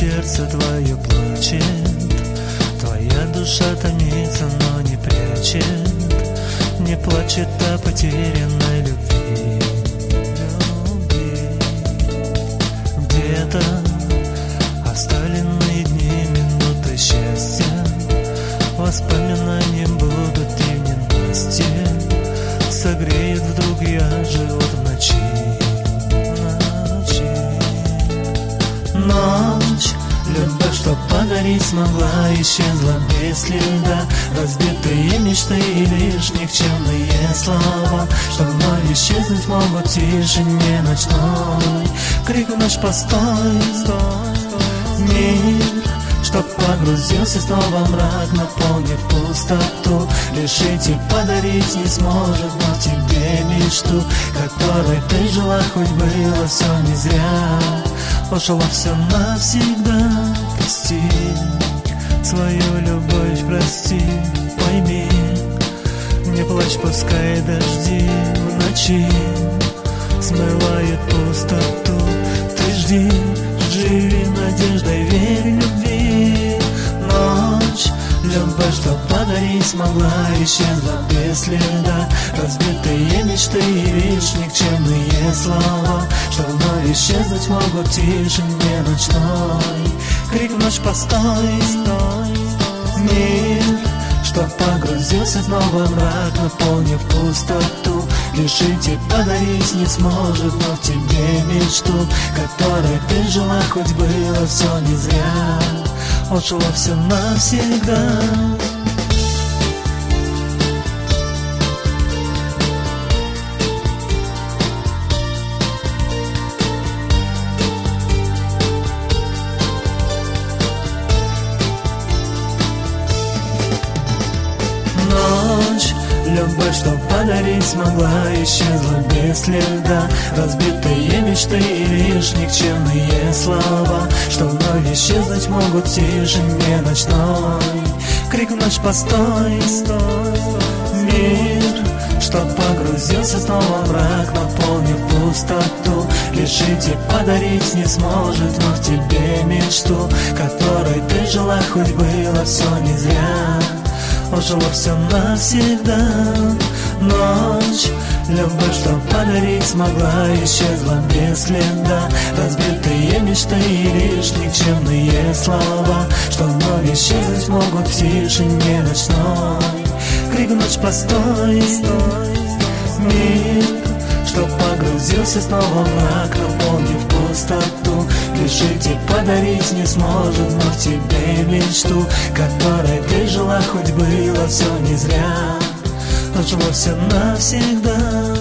сердце твое плачет, твоя душа томится, но не прячет, не плачет о потерянной любви. Где-то оставленные дни, минуты счастья, воспоминанием будут и в ненастье, согреет вдруг я живот в ночи. Ночь, любовь, что подарить смогла, исчезла без следа. Разбитые мечты и лишь никчемные слова, что вновь исчезнуть могут в тишине ночной. Крик в ночь постой, мир, что погрузился снова в мрак, наполнив пустоту. Лишить и подарить не сможет, но тебе мечту, которой ты жила, хоть было все не зря. Ушло все навсегда, прости, свою любовь прости, пойми. Не плачь, пускай дожди в ночи смывает пустоту. Ты жди, живи надеждой, верь любви. Ночь, любовь, что подарить смогла, исчезла без следа. Разбитые мечты и лишь никчемные слова, что вновь исчезнуть могут в тишине ночной. Крик в ночь постой, мир, что погрузился снова в мрак, наполнив пустоту. Лишить и подарить не сможет, но в тебе мечту, которой ты жила, хоть было все не зря. Ушло все навсегда. Ночь, любовь, что подарить смогла, исчезла без следа. Разбитые мечты и лишь никчемные слова, что вновь исчезнуть могут в тишине ночной. Крик в ночь постой, мир, что погрузился снова в мрак, наполнив пустоту. Лишить и подарить не сможет, но в тебе мечту, которой ты жила, хоть было все не зря. Ушло все навсегда. Ночь, любовь, что подарить смогла, исчезла без следа. Разбитые мечты и лишь никчемные слова, что вновь исчезнуть могут в тишине ночной. Крик в ночь постой, мир, что погрузился снова в мрак, наполнив пустоту. Лишить и подарить не сможет, но в тебе мечту, которой ты жила, хоть было все не зря. Ушло все навсегда.